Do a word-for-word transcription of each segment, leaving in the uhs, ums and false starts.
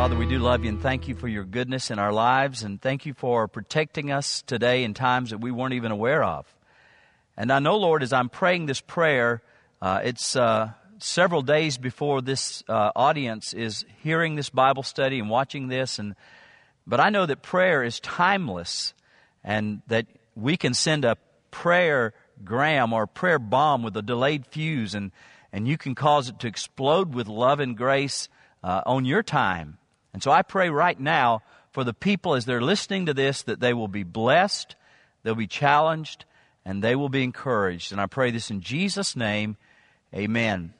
Father, we do love you and thank you for your goodness in our lives, and thank you for protecting us today in times that we weren't even aware of. And I know, Lord, as I'm praying this prayer, uh, it's uh, several days before this uh, audience is hearing this Bible study and watching this, and but I know that prayer is timeless, and that we can send a prayer gram or a prayer bomb with a delayed fuse, and, and you can cause it to explode with love and grace uh, on your time. And so I pray right now for the people as they're listening to this that they will be blessed, they'll be challenged, and they will be encouraged. And I pray this in Jesus' name, amen.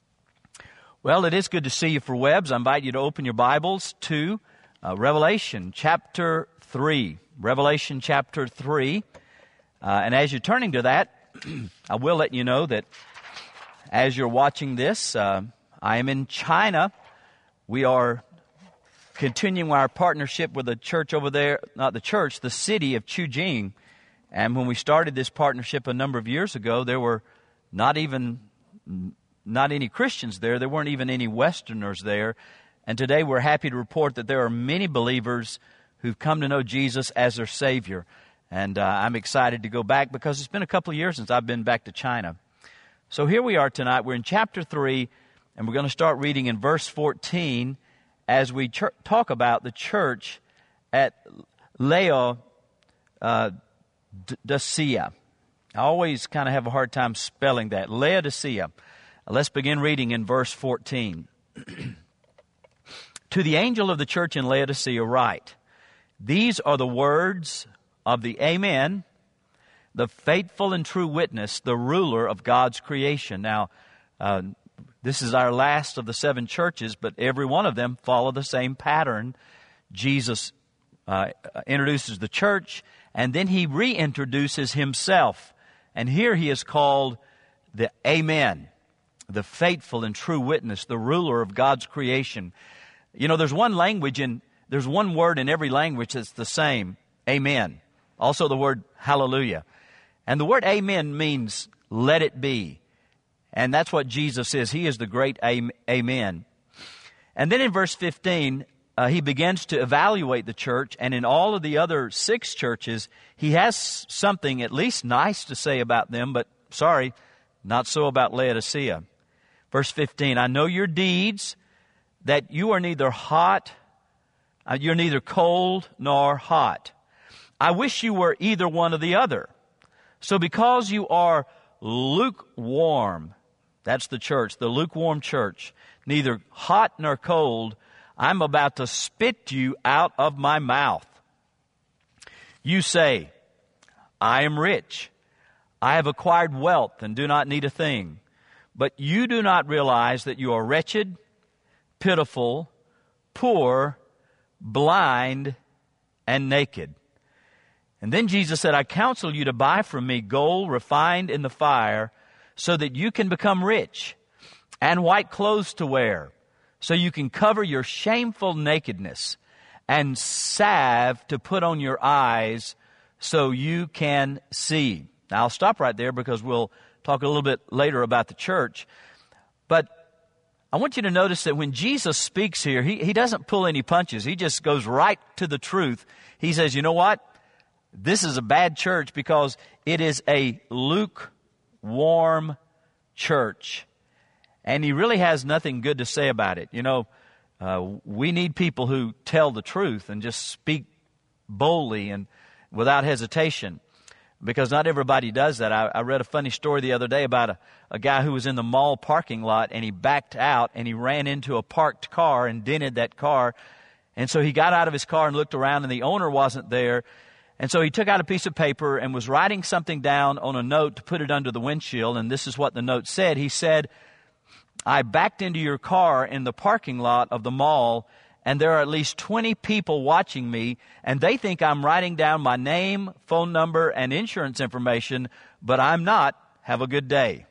Well, it is good to see you for Webs. I invite you to open your Bibles to uh, Revelation chapter three. Revelation chapter three. Uh, and as you're turning to that, I will let you know that as you're watching this, uh, I am in China. We are continuing our partnership with the church over there, not the church, the city of Chujing. And when we started this partnership a number of years ago, there were not even, not any Christians there. There weren't even any Westerners there. And today we're happy to report that there are many believers who've come to know Jesus as their Savior. And uh, I'm excited to go back because it's been a couple of years since I've been back to China. So here we are tonight. We're in chapter three, and we're going to start reading in verse fourteen as we ch- talk about the church at Laodicea. Uh, I always kind of have a hard time spelling that. Laodicea. Let's begin reading in verse fourteen. To the angel of the church in Laodicea write, these are the words of the Amen, the faithful and true witness, the ruler of God's creation. Now, uh, this is our last of the seven churches, but every one of them follow the same pattern. Jesus uh, introduces the church, and then he reintroduces himself. And here he is called the Amen, the faithful and true witness, the ruler of God's creation. You know, there's one language in, there's one word in every language that's the same, Amen. Also the word hallelujah. And the word amen means let it be. And that's what Jesus is. He is the great amen. And then in verse fifteen, uh, he begins to evaluate the church. And in all of the other six churches, he has something at least nice to say about them. But sorry, not so about Laodicea. Verse fifteen, I know your deeds, that you are neither hot, uh, you're neither cold nor hot. I wish you were either one or the other. So because you are lukewarm, that's the church, the lukewarm church, neither hot nor cold, I'm about to spit you out of my mouth. You say, I am rich. I have acquired wealth and do not need a thing. But you do not realize that you are wretched, pitiful, poor, blind, and naked. And then Jesus said, I counsel you to buy from me gold refined in the fire so that you can become rich, and white clothes to wear so you can cover your shameful nakedness, and salve to put on your eyes so you can see. Now I'll stop right there because we'll talk a little bit later about the church. But I want you to notice that when Jesus speaks here, he, he doesn't pull any punches. He just goes right to the truth. He says, you know what? This is a bad church because it is a lukewarm church. And he really has nothing good to say about it. You know, uh, we need people who tell the truth and just speak boldly and without hesitation. Because not everybody does that. I, I read a funny story the other day about a, a guy who was in the mall parking lot, and he backed out and he ran into a parked car and dented that car. And so he got out of his car and looked around, and the owner wasn't there. And so he took out a piece of paper and was writing something down on a note to put it under the windshield. And this is what the note said. He said, I backed into your car in the parking lot of the mall, and there are at least twenty people watching me, and they think I'm writing down my name, phone number, and insurance information, but I'm not. Have a good day.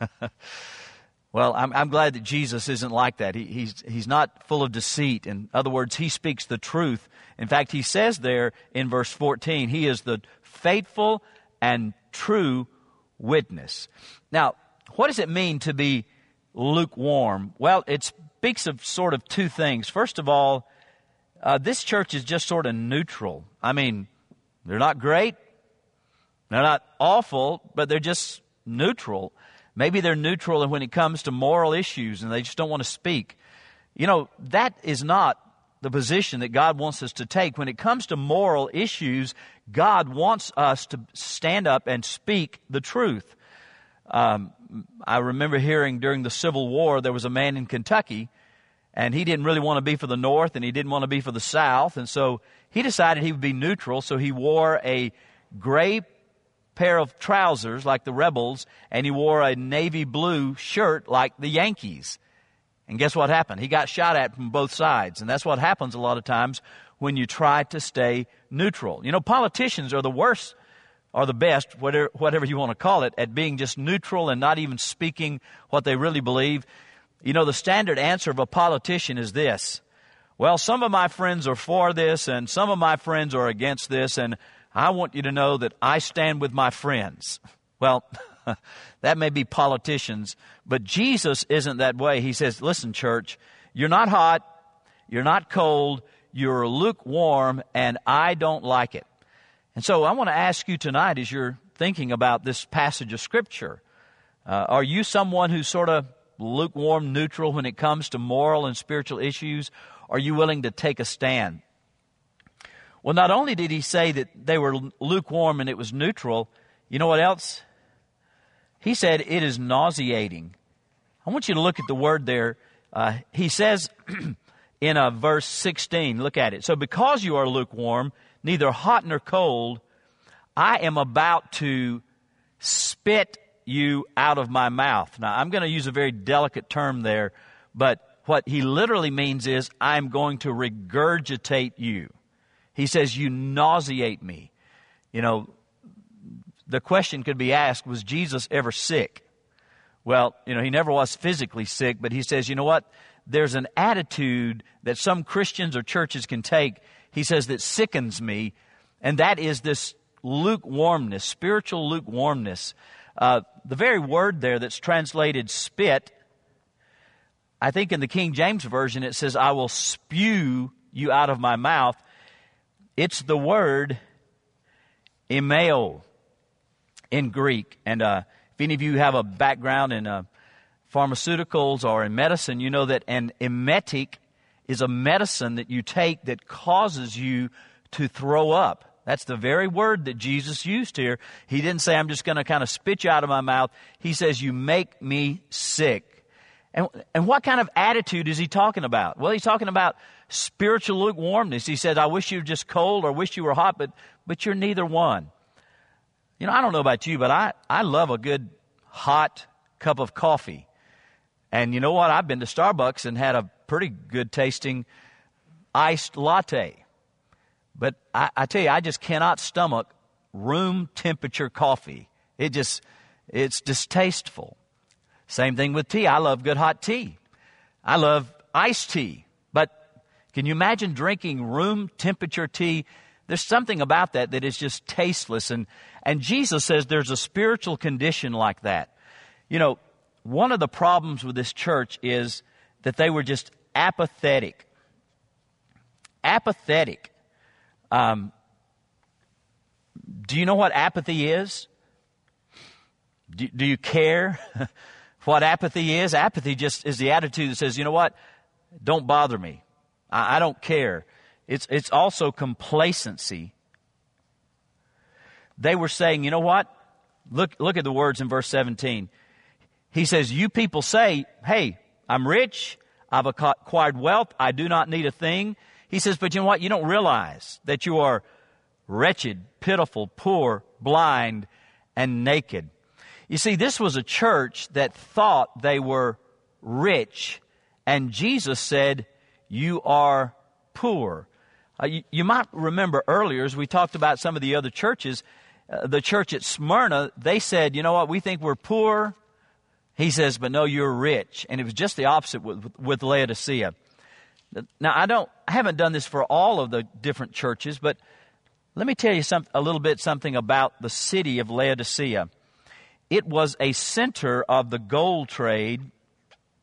Well, I'm, I'm glad that Jesus isn't like that. He, he's, he's not full of deceit. In other words, he speaks the truth. In fact, he says there in verse fourteen, he is the faithful and true witness. Now, what does it mean to be lukewarm? Well, it speaks of sort of two things. First of all, uh, this church is just sort of neutral. I mean, they're not great, they're not awful, but they're just neutral. Maybe they're neutral when it comes to moral issues and they just don't want to speak. You know, that is not the position that God wants us to take. When it comes to moral issues, God wants us to stand up and speak the truth. Um, I remember hearing during the Civil War, there was a man in Kentucky, and he didn't really want to be for the North, and he didn't want to be for the South, and so he decided he would be neutral, so he wore a gray pair of trousers like the rebels, and he wore a navy blue shirt like the Yankees. And guess what happened? He got shot at from both sides. And that's what happens a lot of times when you try to stay neutral. You know, politicians are the worst, or the best, whatever, whatever you want to call it, at being just neutral and not even speaking what they really believe. You know, the standard answer of a politician is this: well, some of my friends are for this and some of my friends are against this, and I want you to know that I stand with my friends. Well, that may be politicians, but Jesus isn't that way. He says, listen, church, you're not hot, you're not cold, you're lukewarm, and I don't like it. And so I want to ask you tonight, as you're thinking about this passage of Scripture, uh, are you someone who's sort of lukewarm, neutral when it comes to moral and spiritual issues? Are you willing to take a stand? Well, not only did he say that they were lukewarm and it was neutral, you know what else? He said it is nauseating. I want you to look at the word there. Uh, he says in uh, verse sixteen, look at it. So because you are lukewarm, neither hot nor cold, I am about to spit you out of my mouth. Now, I'm going to use a very delicate term there, but what he literally means is I'm going to regurgitate you. He says, you nauseate me. You know, the question could be asked, was Jesus ever sick? Well, you know, he never was physically sick, but he says, you know what? There's an attitude that some Christians or churches can take, he says, that sickens me, and that is this lukewarmness, spiritual lukewarmness. Uh, the very word there that's translated spit, I think in the King James Version it says, I will spew you out of my mouth. It's the word emeo in Greek. And uh, if any of you have a background in uh, pharmaceuticals or in medicine, you know that an emetic is a medicine that you take that causes you to throw up. That's the very word that Jesus used here. He didn't say, I'm just going to kind of spit you out of my mouth. He says, you make me sick. And, and what kind of attitude is he talking about? Well, he's talking about spiritual lukewarmness. He says, I wish you were just cold or wish you were hot, but, but you're neither one. You know, I don't know about you, but I, I love a good hot cup of coffee. And you know what? I've been to Starbucks and had a pretty good tasting iced latte. But I, I tell you, I just cannot stomach room temperature coffee. It just, it's distasteful. Same thing with tea. I love good hot tea. I love iced tea. But can you imagine drinking room temperature tea? There's something about that that is just tasteless. And, and Jesus says there's a spiritual condition like that. You know, one of the problems with this church is that they were just apathetic. Apathetic. Um, do you know what apathy is? Do, do you care what apathy is? Apathy just is the attitude that says, you know what? Don't bother me. I, I don't care. It's, it's also complacency. They were saying, you know what? Look, look at the words in verse seventeen. He says, you people say, hey, I'm rich. I've acquired wealth. I do not need a thing. He says, but you know what? You don't realize that you are wretched, pitiful, poor, blind, and naked. You see, this was a church that thought they were rich, and Jesus said, you are poor. Uh, you, you might remember earlier, as we talked about some of the other churches, uh, the church at Smyrna, they said, you know what, we think we're poor. He says, but no, you're rich. And it was just the opposite with, with Laodicea. Now, I don't, I haven't done this for all of the different churches, but let me tell you some, a little bit something about the city of Laodicea. It was a center of the gold trade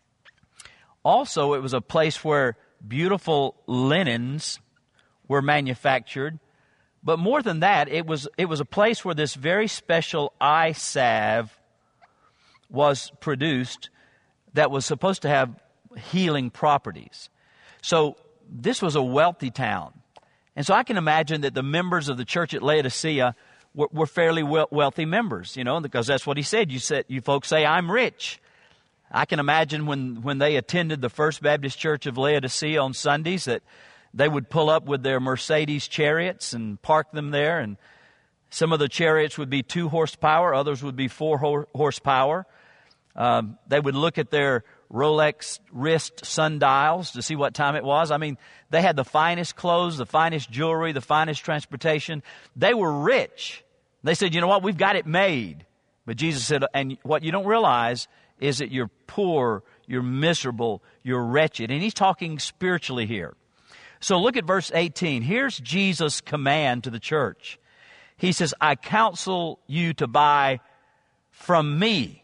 also it was a place where beautiful linens were manufactured. But more than that, it was it was a place where this very special eye salve was produced that was supposed to have healing properties. So this was a wealthy town. And so I can imagine that the members of the church at Laodicea were, were fairly wealthy members, you know, because that's what he said. You said, you folks say, I'm rich. I can imagine when, when they attended the First Baptist Church of Laodicea on Sundays that they would pull up with their Mercedes chariots and park them there. And some of the chariots would be two horsepower. Others would be four ho- horsepower. Um, they would look at their Rolex wrist sundials to see what time it was. I mean, they had the finest clothes, the finest jewelry, the finest transportation. They were rich. They said, you know what, we've got it made. But Jesus said, and what you don't realize is that you're poor, you're miserable, you're wretched. And he's talking spiritually here. So look at verse eighteen. Here's Jesus' command to the church. He says, I counsel you to buy from me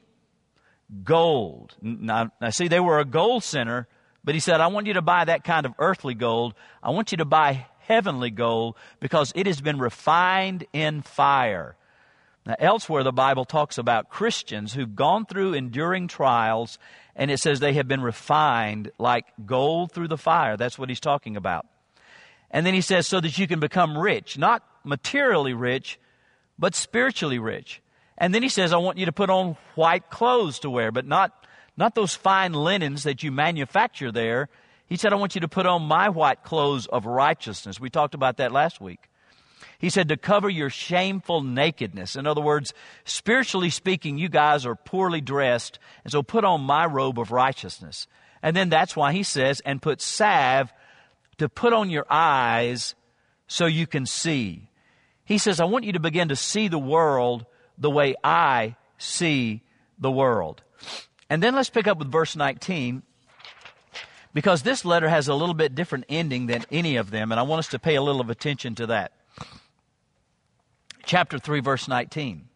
gold. Now, now, see, they were a gold center, but he said, I want you to buy that kind of earthly gold. I want you to buy heavenly gold because it has been refined in fire. Now, elsewhere, the Bible talks about Christians who've gone through enduring trials, and it says they have been refined like gold through the fire. That's what he's talking about. And then he says, so that you can become rich, not materially rich, but spiritually rich. And then he says, I want you to put on white clothes to wear, but not, not those fine linens that you manufacture there. He said, I want you to put on my white clothes of righteousness. We talked about that last week. He said to cover your shameful nakedness. In other words, spiritually speaking, you guys are poorly dressed, and so put on my robe of righteousness. And then that's why he says, and put salve to put on your eyes so you can see. He says, I want you to begin to see the world the way I see the world. And then let's pick up with verse nineteen, because this letter has a little bit different ending than any of them, and I want us to pay a little of attention to that. Chapter three, verse nineteen.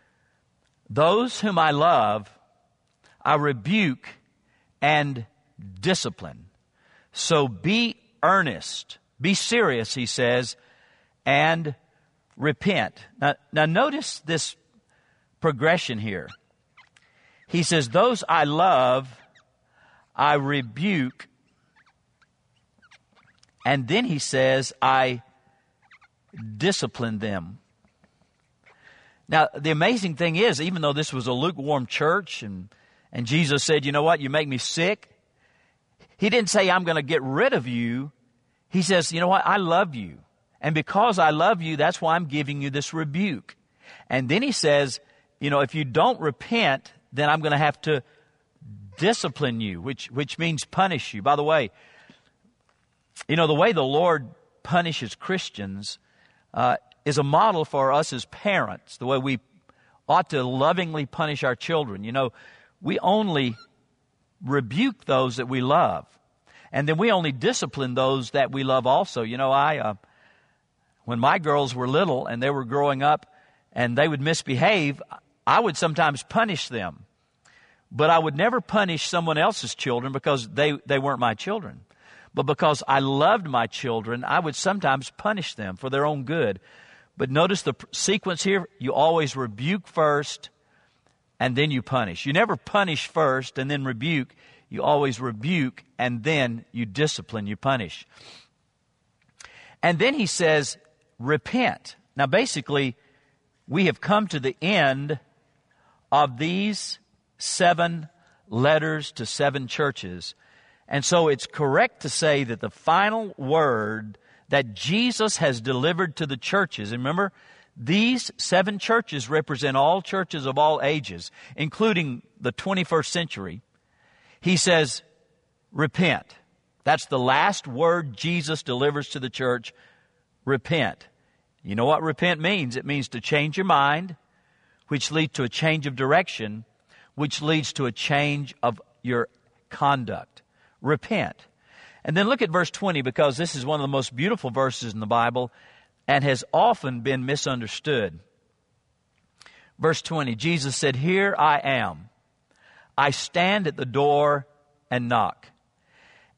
Those whom I love, I rebuke and discipline. So be earnest, be serious, he says, and repent. Now, now notice this progression here. He says, those I love, I rebuke, and then he says, I discipline them. Now, the amazing thing is, even though this was a lukewarm church, and, and Jesus said, you know what, you make me sick, he didn't say, I'm going to get rid of you. He says, you know what, I love you. And because I love you, that's why I'm giving you this rebuke. And then he says, you know, if you don't repent, then I'm going to have to discipline you, which, which means punish you. By the way, you know, the way the Lord punishes Christians uh, is a model for us as parents, the way we ought to lovingly punish our children. You know, we only rebuke those that we love. And then we only discipline those that we love also. You know, I, uh, when my girls were little and they were growing up and they would misbehave, I would sometimes punish them. But I would never punish someone else's children because they, they weren't my children. But because I loved my children, I would sometimes punish them for their own good. But notice the sequence here. You always rebuke first, and then you punish. You never punish first and then rebuke. You always rebuke, and then you discipline, you punish. And then he says, repent. Now, basically, we have come to the end of these seven letters to seven churches. And so it's correct to say that the final word that Jesus has delivered to the churches, and remember, these seven churches represent all churches of all ages, including the twenty-first century. He says, repent. That's the last word Jesus delivers to the church, repent. You know what repent means? It means to change your mind, which leads to a change of direction, which leads to a change of your conduct. Repent. And then look at verse twenty, because this is one of the most beautiful verses in the Bible and has often been misunderstood. Verse twenty, Jesus said, here I am. I stand at the door and knock.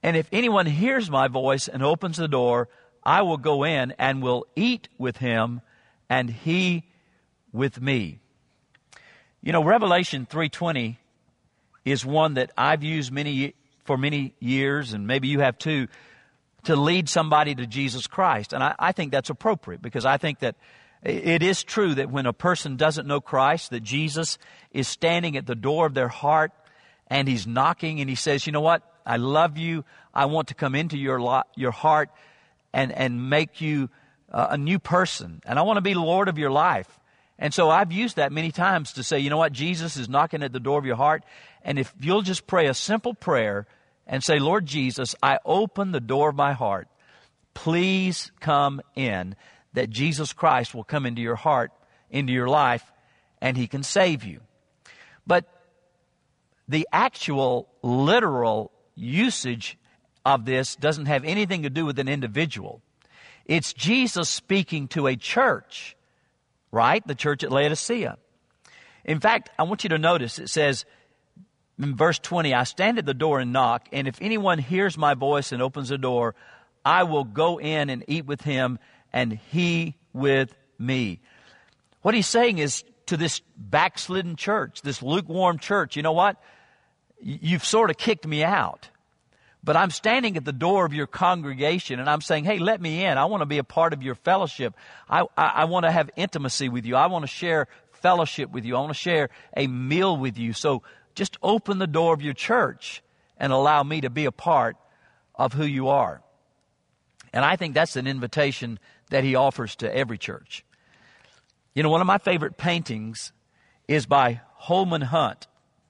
And if anyone hears my voice and opens the door, I will go in and will eat with him and he with me. You know, Revelation three twenty is one that I've used many for many years, and maybe you have too, to lead somebody to Jesus Christ. And I, I think that's appropriate, because I think that it is true that when a person doesn't know Christ, that Jesus is standing at the door of their heart and he's knocking and he says, you know what? I love you. I want to come into your lo- your heart and, and make you uh, a new person. And I want to be Lord of your life. And so I've used that many times to say, you know what? Jesus is knocking at the door of your heart. And if you'll just pray a simple prayer and say, Lord Jesus, I open the door of my heart. Please come in. That Jesus Christ will come into your heart, into your life, and he can save you. But the actual literal usage of this doesn't have anything to do with an individual. It's Jesus speaking to a church, right? The church at Laodicea. In fact, I want you to notice it says in verse twenty, I stand at the door and knock, and if anyone hears my voice and opens the door, I will go in and eat with him and he with me. What he's saying is to this backslidden church, this lukewarm church, you know what? You've sort of kicked me out. But I'm standing at the door of your congregation and I'm saying, hey, let me in. I want to be a part of your fellowship. I, I, I want to have intimacy with you. I want to share fellowship with you. I want to share a meal with you. So just open the door of your church and allow me to be a part of who you are. And I think that's an invitation that he offers to every church. You know, one of my favorite paintings is by Holman Hunt.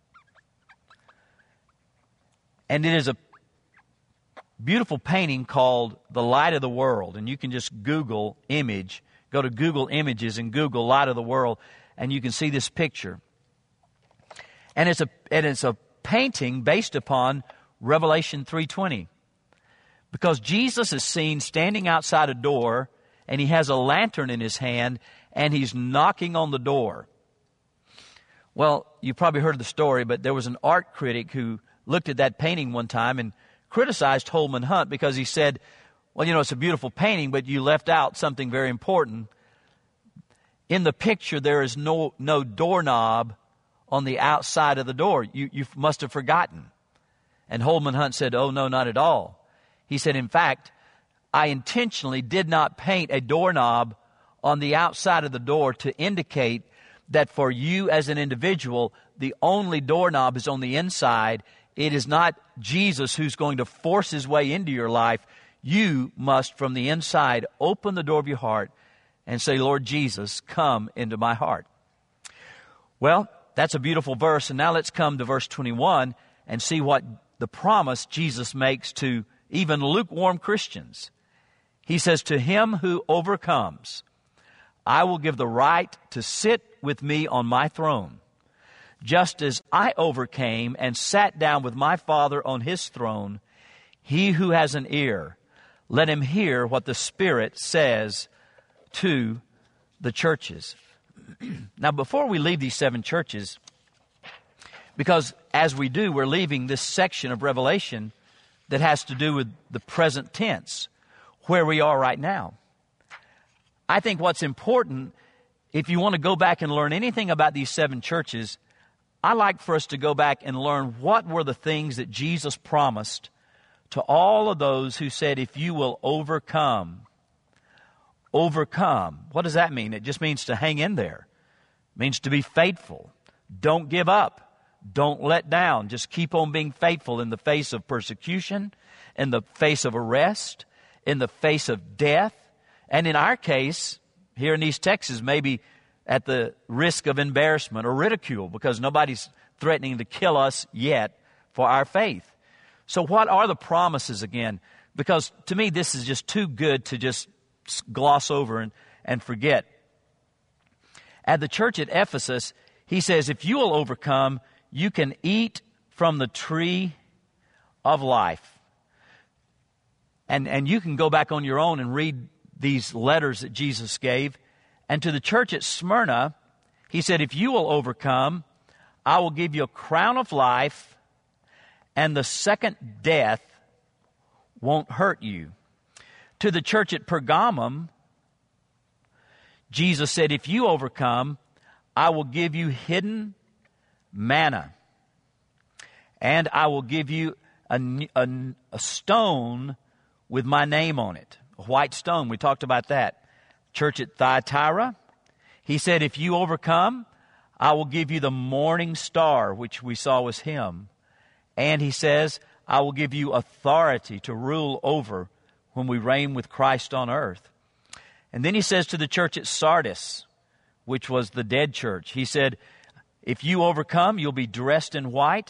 And it is a beautiful painting called The Light of the World. And you can just Google image, go to Google Images and Google Light of the World, and you can see this picture. And it's a, and it's a painting based upon Revelation three twenty. Because Jesus is seen standing outside a door, and he has a lantern in his hand, and he's knocking on the door. Well, you probably heard the story, but there was an art critic who looked at that painting one time and criticized Holman Hunt because he said, well, you know, it's a beautiful painting, but you left out something very important. In the picture, there is no no doorknob on the outside of the door. You, you must have forgotten. And Holman Hunt said, oh, no, not at all. He said, in fact, I intentionally did not paint a doorknob on the outside of the door to indicate that for you as an individual, the only doorknob is on the inside. It is not Jesus who's going to force his way into your life. You must, from the inside, open the door of your heart and say, Lord Jesus, come into my heart. Well, that's a beautiful verse. And now let's come to verse twenty-one and see what the promise Jesus makes to even lukewarm Christians. He says, to him who overcomes, I will give the right to sit with me on my throne, just as I overcame and sat down with my Father on his throne. He who has an ear, let him hear what the Spirit says to the churches. Now, before we leave these seven churches, because as we do, we're leaving this section of Revelation that has to do with the present tense, where we are right now. I think what's important, if you want to go back and learn anything about these seven churches, I like for us to go back and learn what were the things that Jesus promised to all of those who said, if you will overcome, overcome. What does that mean? It just means to hang in there. It means to be faithful. Don't give up. Don't let down. Just keep on being faithful in the face of persecution, in the face of arrest, in the face of death. And in our case, here in East Texas, maybe at the risk of embarrassment or ridicule, because nobody's threatening to kill us yet for our faith. So what are the promises again? Because to me, this is just too good to just gloss over and, and forget. At the church at Ephesus, he says, if you will overcome, you can eat from the tree of life. And, and you can go back on your own and read these letters that Jesus gave. And to the church at Smyrna, he said, if you will overcome, I will give you a crown of life, and the second death won't hurt you. To the church at Pergamum, Jesus said, if you overcome, I will give you hidden manna, and I will give you a, a, a stone with my name on it, a white stone. We talked about that. Church at Thyatira, he said, if you overcome, I will give you the morning star, which we saw was him. And he says, I will give you authority to rule over when we reign with Christ on earth. And then he says to the church at Sardis, which was the dead church, he said, if you overcome, you'll be dressed in white.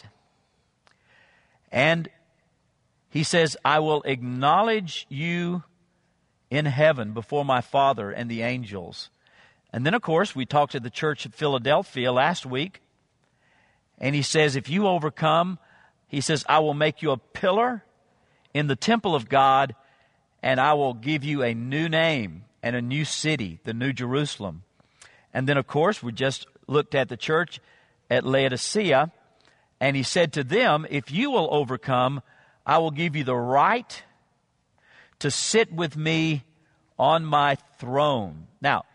And he says, I will acknowledge you in heaven before my Father and the angels. And then, of course, we talked to the church at Philadelphia last week. And he says, if you overcome, he says, I will make you a pillar in the temple of God, and I will give you a new name and a new city, the New Jerusalem. And then, of course, we just looked at the church at Laodicea, and he said to them, if you will overcome, I will give you the right to sit with me on my throne. Now,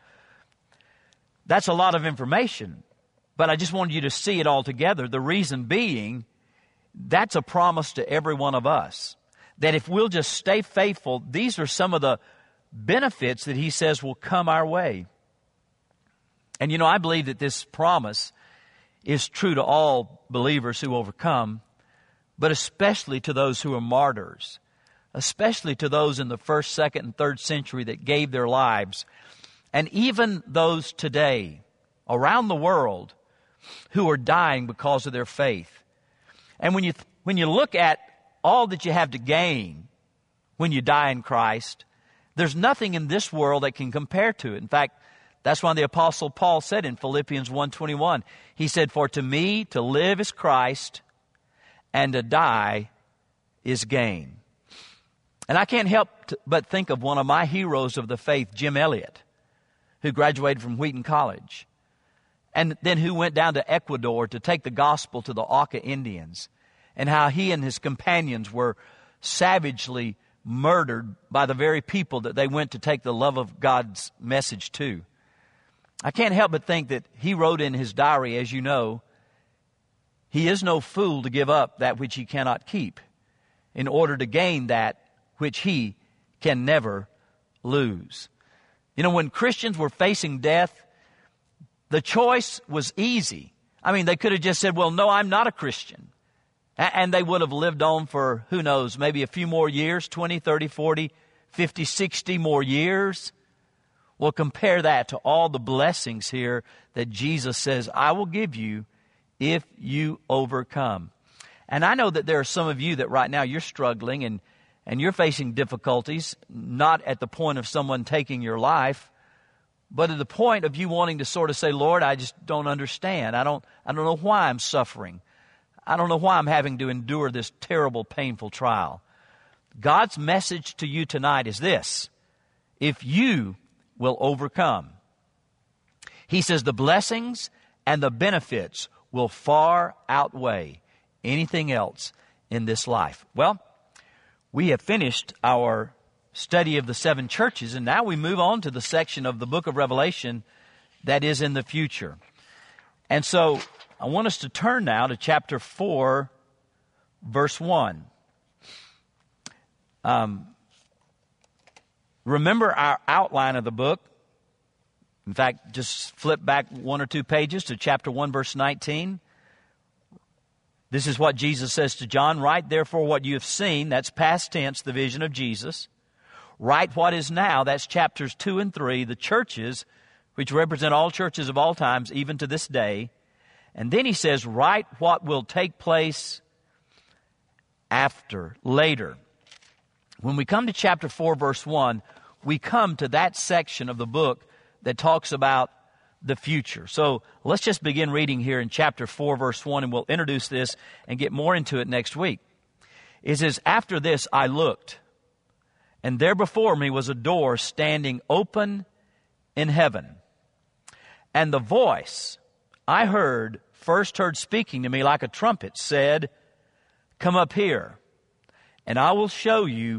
that's a lot of information, but I just wanted you to see it all together. The reason being, that's a promise to every one of us, that if we'll just stay faithful, these are some of the benefits that he says will come our way. And you know, I believe that this promise is true to all believers who overcome, but especially to those who are martyrs, especially to those in the first, second, and third century that gave their lives, and even those today around the world who are dying because of their faith. And when you when you look at all that you have to gain when you die in Christ, there's nothing in this world that can compare to it. In fact, that's why the Apostle Paul said in Philippians one twenty-one, he said, for to me to live is Christ, and to die is gain. And I can't help to, but think of one of my heroes of the faith, Jim Elliot, who graduated from Wheaton College, and then who went down to Ecuador to take the gospel to the Auca Indians, and how he and his companions were savagely murdered by the very people that they went to take the love of God's message to. I can't help but think that he wrote in his diary, as you know, he is no fool to give up that which he cannot keep in order to gain that which he can never lose. You know, when Christians were facing death, the choice was easy. I mean, they could have just said, well, no, I'm not a Christian. And they would have lived on for, who knows, maybe a few more years, twenty, thirty, forty, fifty, sixty more years. Well, compare that to all the blessings here that Jesus says, I will give you if you overcome. And I know that there are some of you that right now you're struggling and, and you're facing difficulties, not at the point of someone taking your life, but at the point of you wanting to sort of say, Lord, I just don't understand. I don't, I don't know why I'm suffering. I don't know why I'm having to endure this terrible, painful trial. God's message to you tonight is this: if you will overcome, he says the blessings and the benefits will far outweigh anything else in this life. Well, we have finished our study of the seven churches, and now we move on to the section of the book of Revelation that is in the future. And so I want us to turn now to chapter four, verse one. Um, remember our outline of the book. In fact, just flip back one or two pages to chapter one, verse nineteen. This is what Jesus says to John. Write therefore what you have seen, that's past tense, the vision of Jesus. Write what is now, that's chapters two and three, the churches, which represent all churches of all times, even to this day. And then he says, write what will take place after, later. When we come to chapter four, verse one, we come to that section of the book that talks about the future. So let's just begin reading here in chapter four, verse one, and we'll introduce this and get more into it next week. It says, after this I looked, and there before me was a door standing open in heaven. And the voice I heard, first heard speaking to me like a trumpet, said, come up here, and I will show you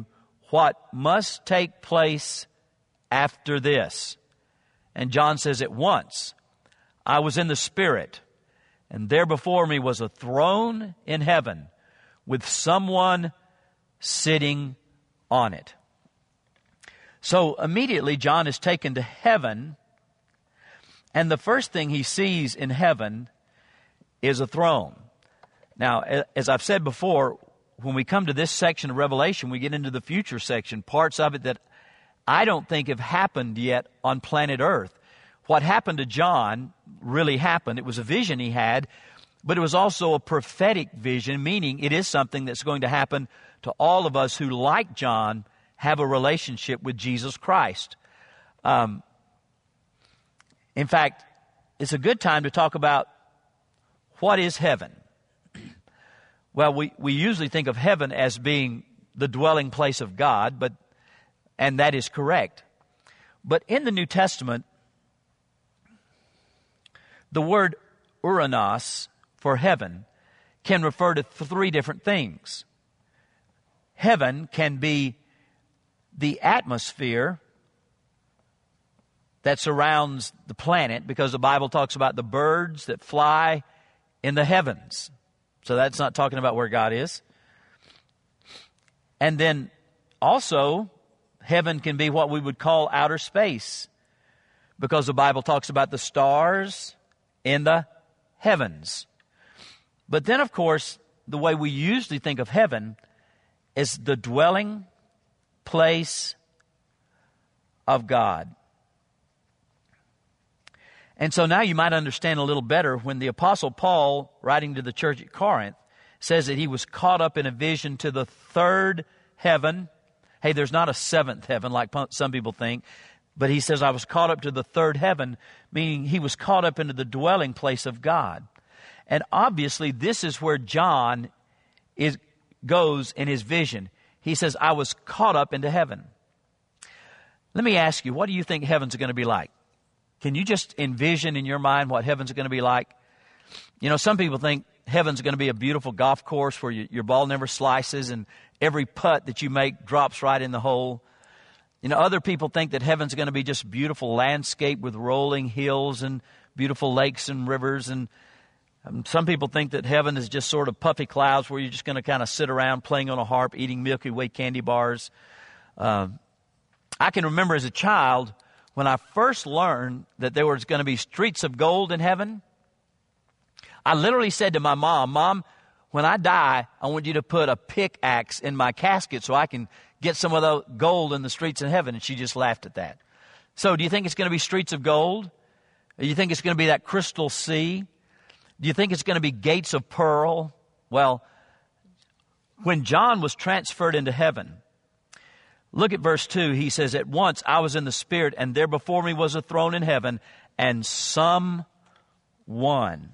what must take place after this. And John says, at once I was in the Spirit, and there before me was a throne in heaven with someone sitting on it. So immediately John is taken to heaven, and the first thing he sees in heaven is a throne. Now, as I've said before, when we come to this section of Revelation, we get into the future section, parts of it that I don't think have happened yet on planet Earth. What happened to John really happened. It was a vision he had, but it was also a prophetic vision, meaning it is something that's going to happen to all of us who, like John, have a relationship with Jesus Christ. Um, in fact, it's a good time to talk about what is heaven. Well, we, we usually think of heaven as being the dwelling place of God, but and that is correct. But in the New Testament, the word uranos for heaven can refer to three different things. Heaven can be the atmosphere that surrounds the planet, because the Bible talks about the birds that fly in the heavens. So that's not talking about where God is. And then also, heaven can be what we would call outer space, because the Bible talks about the stars in the heavens. But then, of course, the way we usually think of heaven is the dwelling place of God. And so now you might understand a little better when the Apostle Paul, writing to the church at Corinth, says that he was caught up in a vision to the third heaven. Hey, there's not a seventh heaven like some people think, but he says, I was caught up to the third heaven, meaning he was caught up into the dwelling place of God. And obviously, this is where John is, goes in his vision. He says, I was caught up into heaven. Let me ask you, what do you think heaven's going to be like? Can you just envision in your mind what heaven's going to be like? You know, some people think heaven's going to be a beautiful golf course where you, your ball never slices and every putt that you make drops right in the hole. You know, other people think that heaven's going to be just beautiful landscape with rolling hills and beautiful lakes and rivers. And um, some people think that heaven is just sort of puffy clouds where you're just going to kind of sit around playing on a harp, eating Milky Way candy bars. Uh, I can remember as a child when I first learned that there was going to be streets of gold in heaven. I literally said to my mom, Mom, when I die, I want you to put a pickaxe in my casket so I can get some of the gold in the streets of heaven. And she just laughed at that. So do you think it's going to be streets of gold? Do you think it's going to be that crystal sea? Do you think it's going to be gates of pearl? Well, when John was transferred into heaven, look at verse two. He says, at once I was in the Spirit, and there before me was a throne in heaven, and some one.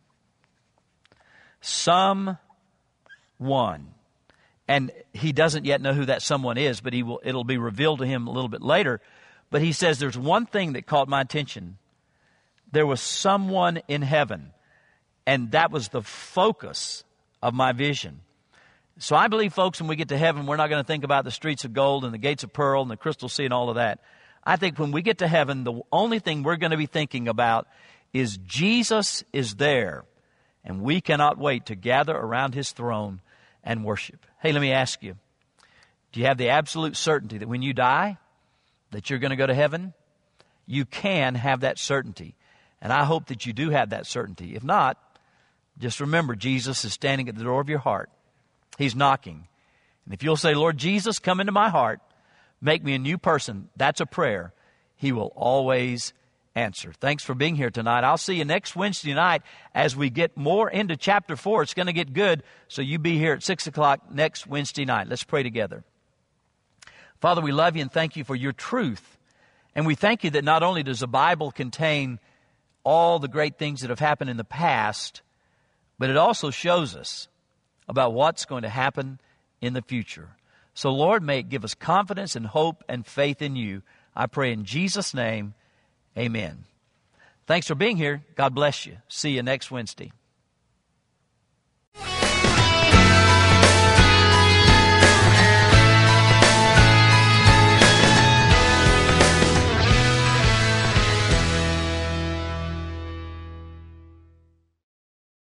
Some one. And he doesn't yet know who that someone is, but he will, it'll be revealed to him a little bit later. But he says there's one thing that caught my attention. There was someone in heaven, and that was the focus of my vision. So I believe, folks, when we get to heaven, we're not going to think about the streets of gold and the gates of pearl and the crystal sea and all of that. I think when we get to heaven, the only thing we're going to be thinking about is Jesus is there, and we cannot wait to gather around his throne and worship. Hey, let me ask you, do you have the absolute certainty that when you die, that you're going to go to heaven? You can have that certainty, and I hope that you do have that certainty. If not, just remember, Jesus is standing at the door of your heart. He's knocking. And if you'll say, Lord Jesus, come into my heart, make me a new person, that's a prayer he will always answer. Thanks for being here tonight. I'll see you next Wednesday night as we get more into chapter four. It's going to get good, so you be here at six o'clock next Wednesday night. Let's pray together. Father, we love you and thank you for your truth. And we thank you that not only does the Bible contain all the great things that have happened in the past, but it also shows us about what's going to happen in the future. So, Lord, may it give us confidence and hope and faith in you. I pray in Jesus' name, amen. Thanks for being here. God bless you. See you next Wednesday.